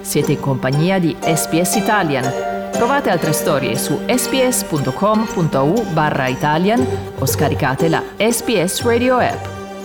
Siete in compagnia di SBS Italian. Trovate altre storie su sbs.com.au/Italian o scaricate la SBS Radio app.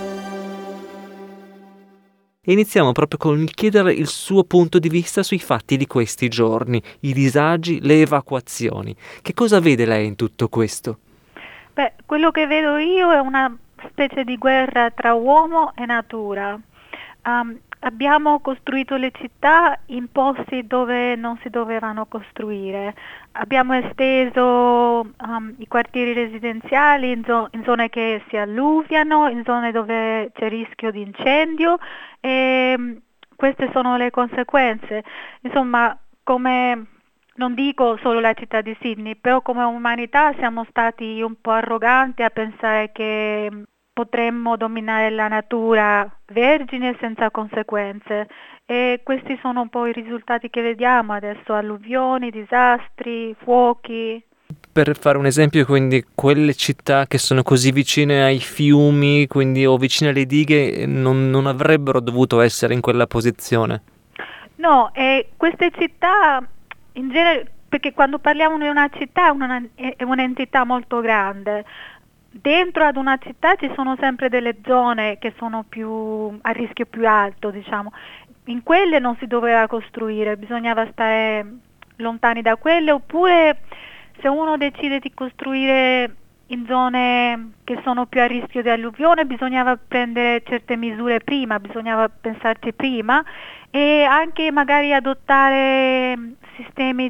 Iniziamo proprio con il chiedere il suo punto di vista sui fatti di questi giorni, i disagi, le evacuazioni. Che cosa vede lei in tutto questo? Quello che vedo io è una specie di guerra tra uomo e natura. Abbiamo costruito le città in posti dove non si dovevano costruire. Abbiamo esteso i quartieri residenziali in zone che si alluviano, in zone dove c'è rischio di incendio e queste sono le conseguenze. Insomma, come non dico solo la città di Sydney, però come umanità siamo stati un po' arroganti a pensare che potremmo dominare la natura vergine senza conseguenze e questi sono un po' i risultati che vediamo adesso: alluvioni, disastri, fuochi. Per fare un esempio, quindi quelle città che sono così vicine ai fiumi, quindi o vicine alle dighe, non avrebbero dovuto essere in quella posizione. No, e queste città in genere, perché quando parliamo di una città è un'entità molto grande. Dentro ad una città ci sono sempre delle zone che sono più a rischio più alto, diciamo. In quelle non si doveva costruire, bisognava stare lontani da quelle, oppure se uno decide di costruire in zone che sono più a rischio di alluvione, bisognava prendere certe misure prima, bisognava pensarci prima e anche magari adottare sistemi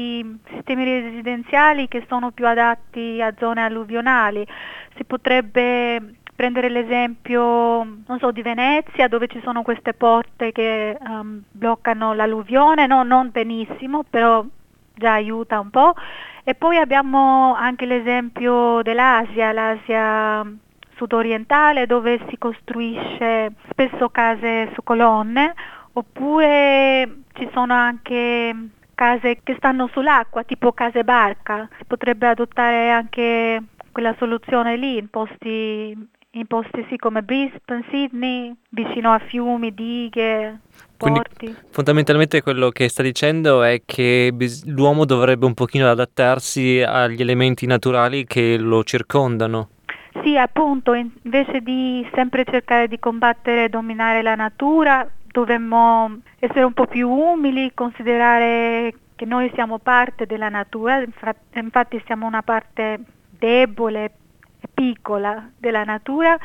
residenziali che sono più adatti a zone alluvionali. Si potrebbe prendere l'esempio, non so, di Venezia, dove ci sono queste porte che bloccano l'alluvione, no, non benissimo, però già aiuta un po'. E poi abbiamo anche l'esempio l'Asia sudorientale, dove si costruisce spesso case su colonne, oppure ci sono anche case che stanno sull'acqua, tipo case barca. Si potrebbe adottare anche quella soluzione lì in posti sì, come Brisbane, Sydney, vicino a fiumi, dighe, porti. Quindi fondamentalmente quello che sta dicendo è che l'uomo dovrebbe un pochino adattarsi agli elementi naturali che lo circondano. Sì, appunto, invece di sempre cercare di combattere e dominare la natura, dovremmo essere un po' più umili, considerare che noi siamo parte della natura, infatti siamo una parte debole e piccola della natura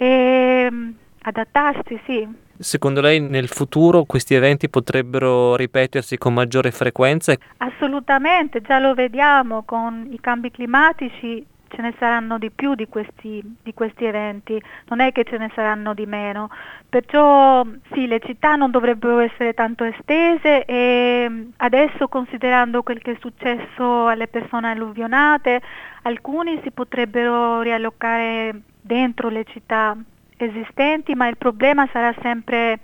e adattarsi, sì. Secondo lei nel futuro questi eventi potrebbero ripetersi con maggiore frequenza? Assolutamente, già lo vediamo con i cambi climatici. Ce ne saranno di più di questi eventi, non è che ce ne saranno di meno, perciò sì, le città non dovrebbero essere tanto estese e adesso, considerando quel che è successo alle persone alluvionate, alcuni si potrebbero riallocare dentro le città esistenti, ma il problema sarà sempre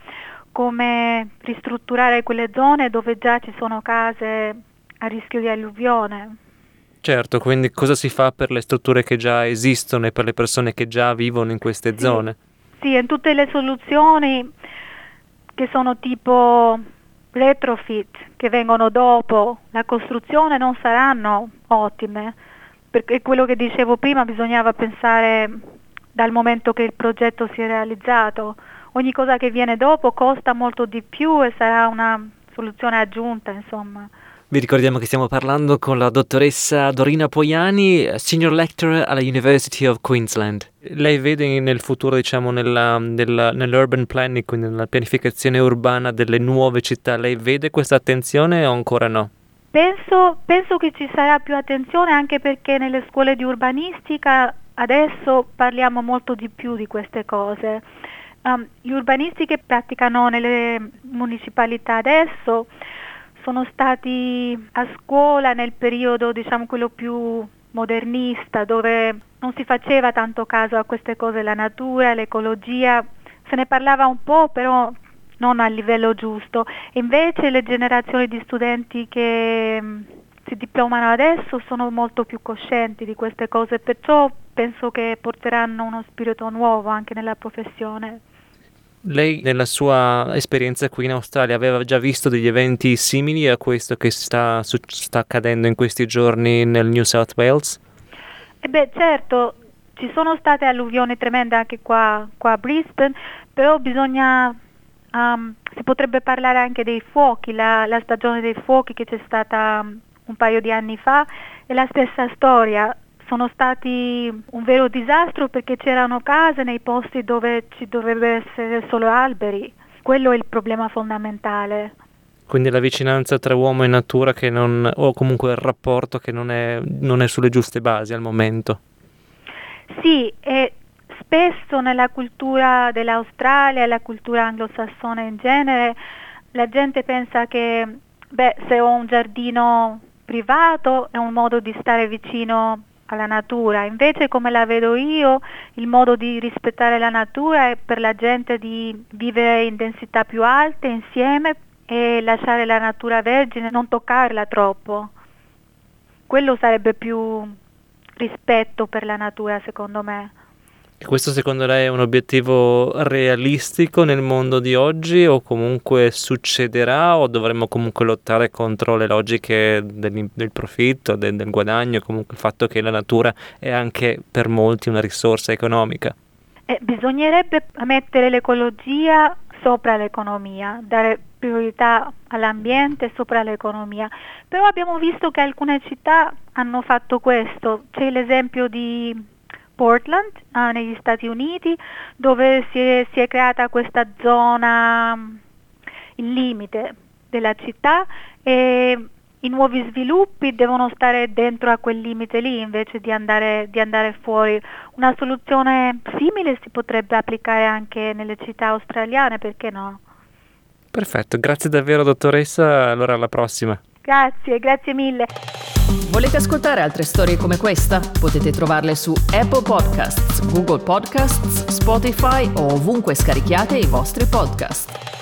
come ristrutturare quelle zone dove già ci sono case a rischio di alluvione. Certo, quindi cosa si fa per le strutture che già esistono e per le persone che già vivono in queste zone? Sì, in tutte le soluzioni che sono tipo retrofit, che vengono dopo la costruzione, non saranno ottime, perché quello che dicevo prima bisognava pensare dal momento che il progetto si è realizzato. Ogni cosa che viene dopo costa molto di più e sarà una soluzione aggiunta, insomma. Vi ricordiamo che stiamo parlando con la dottoressa Dorina Poiani, Senior Lecturer alla University of Queensland. Lei vede nel futuro, diciamo, nell'urban planning, quindi nella pianificazione urbana delle nuove città, lei vede questa attenzione o ancora no? Penso che ci sarà più attenzione, anche perché nelle scuole di urbanistica adesso parliamo molto di più di queste cose. Gli urbanisti che praticano nelle municipalità adesso sono stati a scuola nel periodo, diciamo, quello più modernista, dove non si faceva tanto caso a queste cose, la natura, l'ecologia, se ne parlava un po', però non a livello giusto. Invece le generazioni di studenti che si diplomano adesso sono molto più coscienti di queste cose, perciò penso che porteranno uno spirito nuovo anche nella professione. Lei nella sua esperienza qui in Australia aveva già visto degli eventi simili a questo che sta accadendo in questi giorni nel New South Wales? Certo, ci sono state alluvioni tremende anche qua a Brisbane, però si potrebbe parlare anche dei fuochi, la stagione dei fuochi che c'è stata un paio di anni fa, è la stessa storia. Sono stati un vero disastro perché c'erano case nei posti dove ci dovrebbero essere solo alberi. Quello è il problema fondamentale. Quindi la vicinanza tra uomo e natura o comunque il rapporto che non è sulle giuste basi al momento. Sì, e spesso nella cultura dell'Australia e la cultura anglosassone in genere, la gente pensa che se ho un giardino privato è un modo di stare vicino alla natura. Invece, come la vedo io, il modo di rispettare la natura è per la gente di vivere in densità più alte insieme e lasciare la natura vergine, non toccarla troppo. Quello sarebbe più rispetto per la natura, secondo me. E questo secondo lei è un obiettivo realistico nel mondo di oggi o comunque succederà o dovremmo comunque lottare contro le logiche del profitto, del guadagno, comunque il fatto che la natura è anche per molti una risorsa economica? Bisognerebbe mettere l'ecologia sopra l'economia, dare priorità all'ambiente sopra l'economia, però abbiamo visto che alcune città hanno fatto questo. C'è l'esempio di Portland, negli Stati Uniti, dove si è creata questa zona, il limite della città, e i nuovi sviluppi devono stare dentro a quel limite lì invece di andare fuori. Una soluzione simile si potrebbe applicare anche nelle città australiane, perché no? Perfetto, grazie davvero dottoressa, allora alla prossima. Grazie mille. Volete ascoltare altre storie come questa? Potete trovarle su Apple Podcasts, Google Podcasts, Spotify o ovunque scarichiate i vostri podcast.